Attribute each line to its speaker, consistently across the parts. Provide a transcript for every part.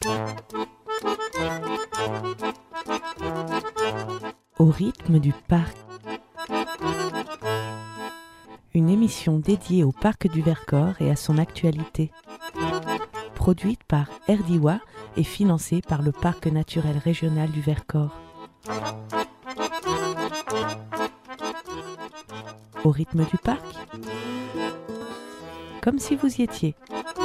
Speaker 1: Au rythme du parc. Une émission dédiée au parc du Vercors et à son actualité. Produite par RDIWA et financée par le Parc naturel régional du Vercors. Au rythme du parc. Comme si vous y étiez.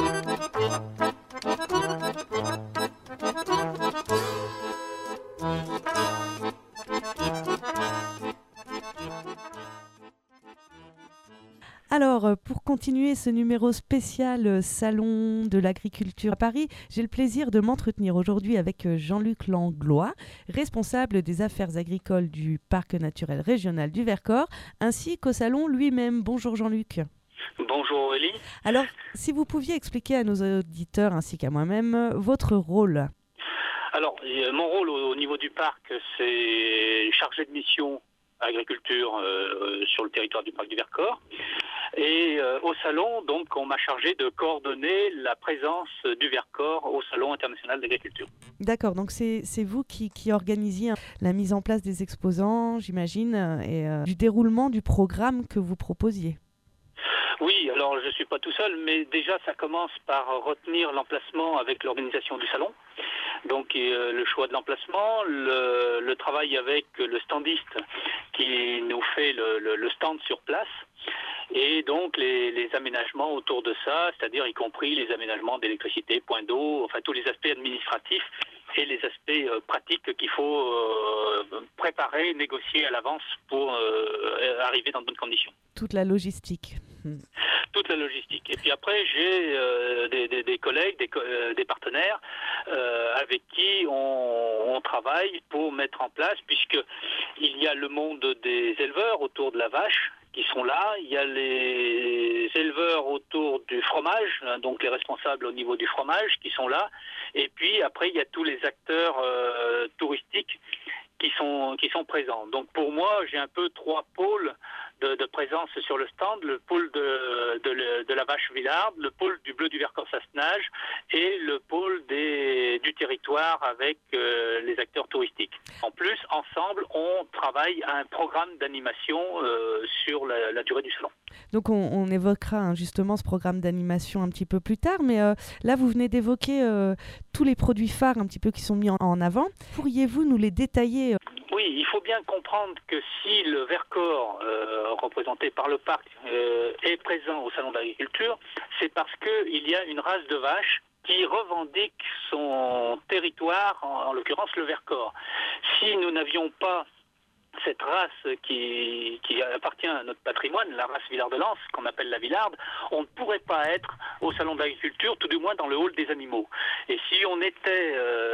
Speaker 1: Alors, pour continuer ce numéro spécial Salon de l'agriculture à Paris, j'ai le plaisir de m'entretenir aujourd'hui avec Jean-Luc Langlois, responsable des affaires agricoles du Parc naturel régional du Vercors, ainsi qu'au salon lui-même. Bonjour Jean-Luc.
Speaker 2: Bonjour Aurélie.
Speaker 1: Alors, si vous pouviez expliquer à nos auditeurs ainsi qu'à moi-même votre rôle.
Speaker 2: Alors, mon rôle au niveau du parc, c'est chargé de mission agriculture sur le territoire du parc du Vercors. Et au salon, donc, on m'a chargé de coordonner la présence du Vercors au Salon international d'agriculture.
Speaker 1: D'accord, donc c'est vous qui organisiez la mise en place des exposants, j'imagine, et du déroulement du programme que vous proposiez.
Speaker 2: Oui, alors je ne suis pas tout seul, mais déjà ça commence par retenir l'emplacement avec l'organisation du salon. Donc le choix de l'emplacement, le travail avec le standiste qui nous fait le stand sur place, et donc les aménagements autour de ça, c'est-à-dire y compris les aménagements d'électricité, points d'eau, enfin tous les aspects administratifs et les aspects pratiques qu'il faut préparer, négocier à l'avance pour arriver dans de bonnes conditions.
Speaker 1: Toute la logistique.
Speaker 2: Toute la logistique. Et puis après, j'ai des collègues, des partenaires avec qui on travaille pour mettre en place, puisqu'il y a le monde des éleveurs autour de la vache qui sont là, il y a les éleveurs autour du fromage, donc les responsables au niveau du fromage qui sont là, et puis après il y a tous les acteurs touristiques qui sont présents. Donc pour moi, j'ai un peu trois pôles de présence sur le stand, le pôle de la vache Villarde, le pôle du bleu du Vercors Sassenage et le pôle du territoire avec les acteurs touristiques. En plus, ensemble, on travaille à un programme d'animation sur la durée du salon.
Speaker 1: Donc on évoquera justement ce programme d'animation un petit peu plus tard, mais là vous venez d'évoquer tous les produits phares un petit peu qui sont mis en avant. Pourriez-vous nous les détailler ?
Speaker 2: Oui, il faut bien comprendre que si le Vercors, représenté par le parc, est présent au Salon d'agriculture, c'est parce qu'il y a une race de vaches qui revendique son territoire, en l'occurrence le Vercors. Si nous n'avions pas cette race qui appartient à notre patrimoine, la race Villard de Lens, qu'on appelle la Villarde, on ne pourrait pas être au Salon d'agriculture, tout du moins dans le hall des animaux. Et si on était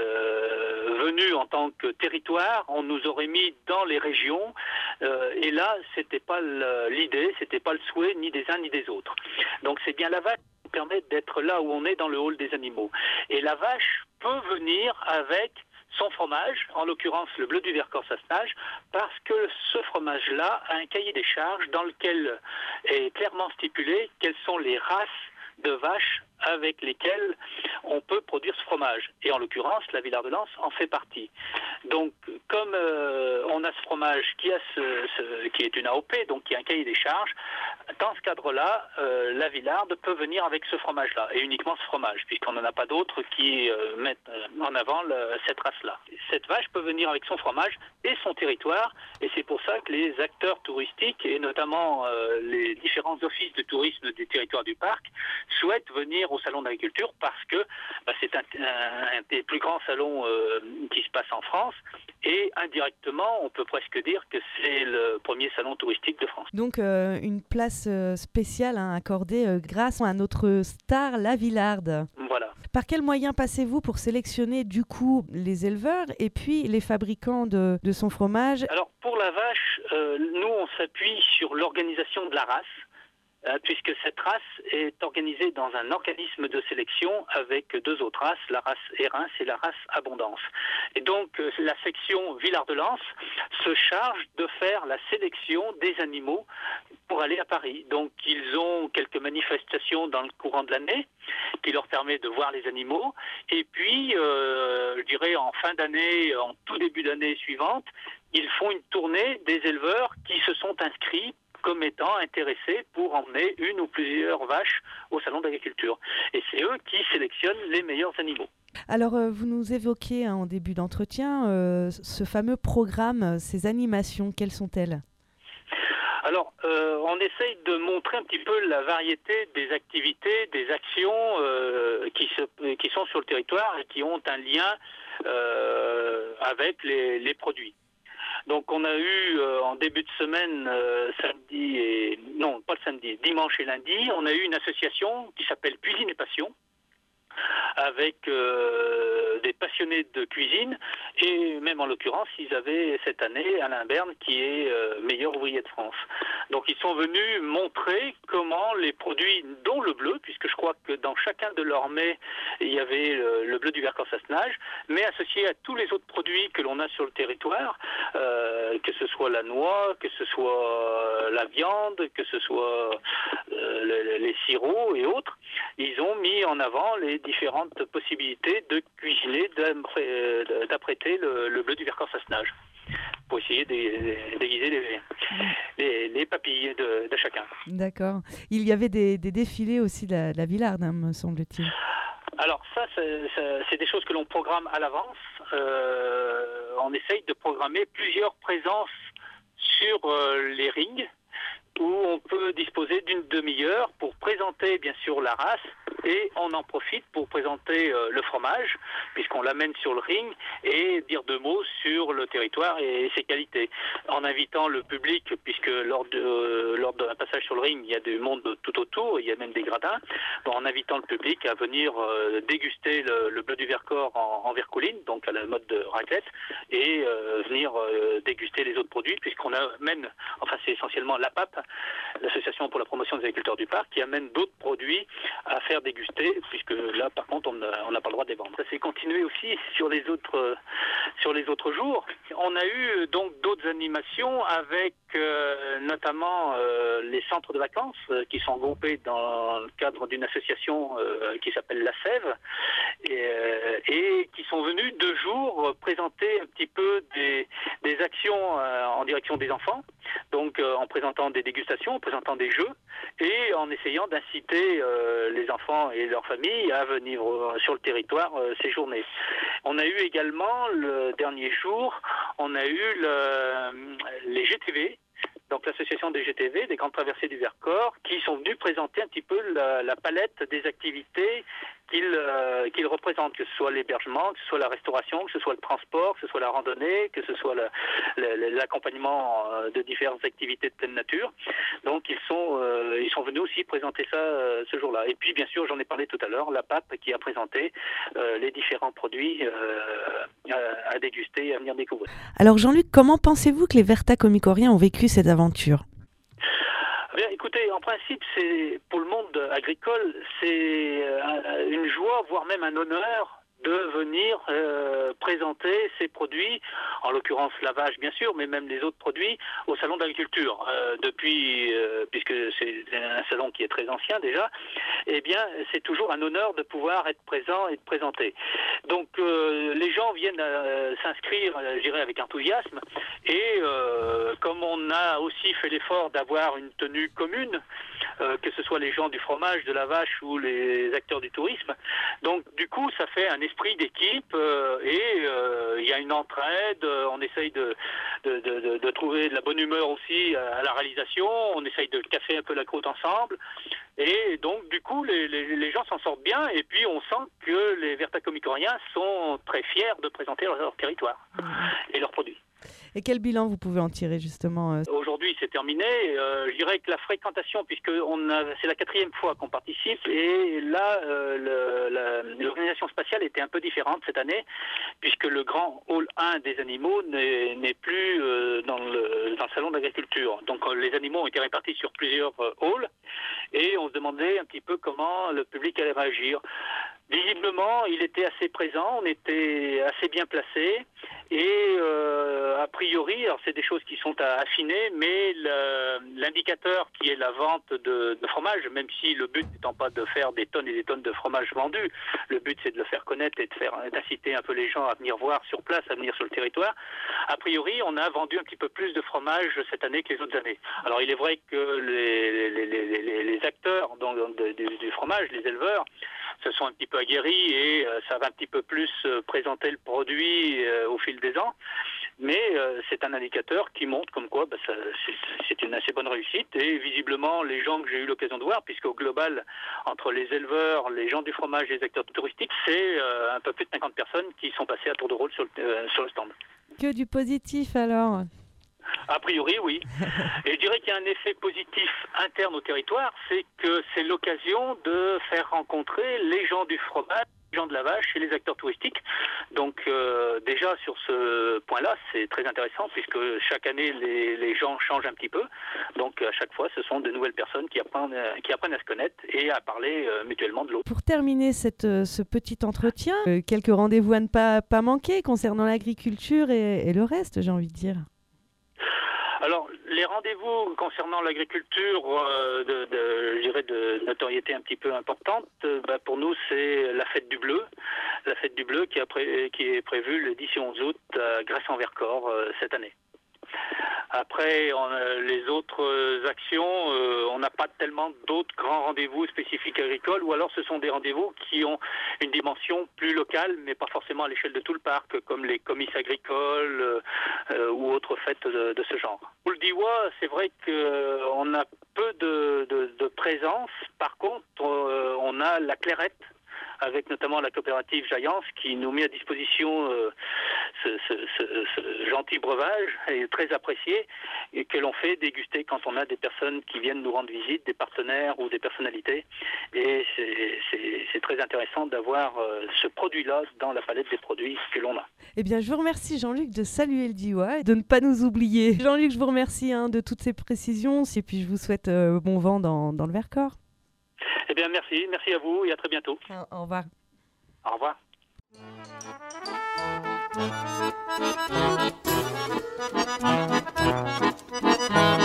Speaker 2: venu en tant que territoire, on nous aurait mis dans les régions, et là, c'était pas l'idée, c'était pas le souhait ni des uns ni des autres. Donc c'est bien la vache qui nous permet d'être là où on est dans le hall des animaux. Et la vache peut venir avec son fromage, en l'occurrence le bleu du Vercors Sassenage, parce que ce fromage-là a un cahier des charges dans lequel est clairement stipulé quelles sont les races de vaches avec lesquelles on peut produire ce fromage. Et en l'occurrence, la Villard de Lens en fait partie. Donc, comme on a ce fromage qui est une AOP, donc qui a un cahier des charges, dans ce cadre-là, la Villarde peut venir avec ce fromage-là, et uniquement ce fromage, puisqu'on n'en a pas d'autres qui mettent en avant cette race-là. Cette vache peut venir avec son fromage et son territoire, et c'est pour ça que les acteurs touristiques, et notamment les différents offices de tourisme du territoire du parc, souhaitent venir au Salon d'agriculture parce que c'est un des plus grands salons qui se passe en France, et indirectement, on peut presque dire que c'est le premier salon touristique de France.
Speaker 1: Donc une place spéciale accordée grâce à notre star, la Villarde.
Speaker 2: Voilà.
Speaker 1: Par quels moyens passez-vous pour sélectionner du coup les éleveurs et puis les fabricants de son fromage ?
Speaker 2: Alors pour la vache, nous on s'appuie sur l'organisation de la race. puisque cette race est organisée dans un organisme de sélection avec deux autres races, la race Érins et la race Abondance. Et donc la section Villard de Lans se charge de faire la sélection des animaux pour aller à Paris. Donc ils ont quelques manifestations dans le courant de l'année qui leur permet de voir les animaux. Et puis, je dirais en fin d'année, en tout début d'année suivante, ils font une tournée des éleveurs qui se sont inscrits comme étant intéressés pour emmener une ou plusieurs vaches au salon d'agriculture. Et c'est eux qui sélectionnent les meilleurs animaux.
Speaker 1: Alors, vous nous évoquiez en début d'entretien ce fameux programme, ces animations, quelles sont-elles ?
Speaker 2: Alors, on essaye de montrer un petit peu la variété des activités, des actions qui sont sur le territoire et qui ont un lien avec les produits. Donc on a eu en début de semaine, dimanche et lundi, on a eu une association qui s'appelle Cuisine et Passion, avec des passionnés de cuisine, et même en l'occurrence, ils avaient cette année Alain Berne qui est meilleur ouvrier de France. Donc ils sont venus montrer comment les produits, dont le bleu, puisque je crois que dans chacun de leurs mets, il y avait le bleu du Vercors-Sassenage, mais associé à tous les autres produits que l'on a sur le territoire, que ce soit la noix, que ce soit la viande, que ce soit les sirops et autres, ils ont mis en avant les différentes possibilités de cuisiner, d'apprêter le bleu du Vercors-Sassenage pour essayer d'aiguiser les papilles de chacun.
Speaker 1: D'accord. Il y avait des défilés aussi de la Villarde, me semble-t-il.
Speaker 2: Alors ça, c'est des choses que l'on programme à l'avance. On essaye de programmer plusieurs présences sur les rings, où on peut disposer d'une demi-heure pour présenter bien sûr la race, et on en profite pour présenter le fromage, puisqu'on l'amène sur le ring, et dire deux mots sur le territoire et ses qualités, en invitant le public, puisque lors d'un passage sur le ring, il y a du monde tout autour, il y a même des gradins, donc en invitant le public à venir déguster le bleu du Vercors en vercouline, donc à la mode de raclette, et venir déguster les autres produits, puisqu'on amène, enfin c'est essentiellement la PAP, l'association pour la promotion des agriculteurs du parc, qui amène d'autres produits à faire déguster, puisque là par contre on n'a pas le droit de les vendre. Ça s'est continué aussi sur les autres jours. On a eu donc d'autres animations avec notamment les centres de vacances qui sont groupés dans le cadre d'une association qui s'appelle La Sève, et qui sont venus 2 jours présenter un petit peu des actions en direction des enfants, donc en présentant des dégustations, en présentant des jeux, et en essayant d'inciter les enfants et leurs familles à venir sur le territoire séjourner. On a eu également, le dernier jour, on a eu les GTV, donc l'association des GTV, des Grandes Traversées du Vercors, qui sont venus présenter un petit peu la palette des activités qu'ils représentent, que ce soit l'hébergement, que ce soit la restauration, que ce soit le transport, que ce soit la randonnée, que ce soit l'accompagnement de diverses activités de pleine nature. Donc ils sont venus aussi présenter ça ce jour-là. Et puis bien sûr, j'en ai parlé tout à l'heure, la PAP qui a présenté les différents produits à déguster et à venir découvrir.
Speaker 1: Alors Jean-Luc, comment pensez-vous que les Vertacomicoriens ont vécu cette aventure ?
Speaker 2: Bien, écoutez, en principe, c'est pour le monde agricole, c'est une joie, voire même un honneur de venir présenter ces produits, en l'occurrence la vache bien sûr, mais même les autres produits, au salon d'agriculture. Depuis, puisque c'est un salon qui est très ancien déjà, eh bien c'est toujours un honneur de pouvoir être présent et de présenter. Donc les gens viennent s'inscrire, je dirais, avec enthousiasme, et comme on a aussi fait l'effort d'avoir une tenue commune, que ce soit les gens du fromage, de la vache ou les acteurs du tourisme, donc du coup ça fait un esprit d'équipe, et il y a une entraide, on essaye de trouver de la bonne humeur aussi à la réalisation, on essaye de casser un peu la croûte ensemble, et donc du coup les gens s'en sortent bien, et puis on sent que les Vertacomicoriens sont très fiers de présenter leur territoire et leurs produits.
Speaker 1: Et quel bilan vous pouvez en tirer justement
Speaker 2: Aujourd'hui, c'est terminé. Je dirais que la fréquentation, puisque c'est la 4e fois qu'on participe, et là, l'organisation spatiale était un peu différente cette année, puisque le grand hall 1 des animaux n'est plus dans le salon d'agriculture. Donc les animaux ont été répartis sur plusieurs halls, et on se demandait un petit peu comment le public allait réagir. Visiblement, il était assez présent, on était assez bien placé et a priori, alors c'est des choses qui sont à affiner, mais l'indicateur qui est la vente de fromage, même si le but n'étant pas de faire des tonnes et des tonnes de fromage vendus, le but c'est de le faire connaître et d'inciter un peu les gens à venir voir sur place, à venir sur le territoire. A priori, on a vendu un petit peu plus de fromage cette année que les autres années. Alors il est vrai que les acteurs du fromage, les éleveurs, se sont un petit peu aguerris et ça va un petit peu plus présenter le produit au fil des ans. Mais c'est un indicateur qui montre comme quoi c'est une assez bonne réussite. Et visiblement, les gens que j'ai eu l'occasion de voir, puisqu'au global, entre les éleveurs, les gens du fromage et les acteurs touristiques, c'est un peu plus de 50 personnes qui sont passées à tour de rôle sur le stand.
Speaker 1: Que du positif alors.
Speaker 2: A priori, oui. Et je dirais qu'il y a un effet positif interne au territoire, c'est que c'est l'occasion de faire rencontrer les gens du fromage, les gens de la vache et les acteurs touristiques. Donc déjà sur ce point-là, c'est très intéressant puisque chaque année, les gens changent un petit peu. Donc à chaque fois, ce sont de nouvelles personnes qui apprennent à se connaître et à parler mutuellement de l'autre.
Speaker 1: Pour terminer ce petit entretien, quelques rendez-vous à ne pas manquer concernant l'agriculture et le reste, j'ai envie de dire.
Speaker 2: Alors, les rendez-vous concernant l'agriculture, je dirais de notoriété un petit peu importante, pour nous, c'est la fête du bleu. La fête du bleu qui est prévue le 10 et 11 août à Grèce-en-Vercors cette année. Après, les autres actions, on n'a pas tellement d'autres grands rendez-vous spécifiques agricoles, ou alors ce sont des rendez-vous qui ont une dimension plus locale, mais pas forcément à l'échelle de tout le parc, comme les comices agricoles ou autres fêtes de ce genre. Pour le Diois, c'est vrai qu'on a peu de présence. Par contre, on a la clairette, avec notamment la coopérative Jaillance qui nous met à disposition ce gentil breuvage et très apprécié et que l'on fait déguster quand on a des personnes qui viennent nous rendre visite, des partenaires ou des personnalités. Et c'est très intéressant d'avoir ce produit-là dans la palette des produits que l'on a.
Speaker 1: Eh bien, je vous remercie Jean-Luc de saluer le Diois et de ne pas nous oublier. Jean-Luc, je vous remercie de toutes ces précisions et puis je vous souhaite bon vent dans le Vercors.
Speaker 2: Eh bien, merci à vous et à très bientôt.
Speaker 1: Au revoir.
Speaker 2: Au revoir.
Speaker 3: Thank you.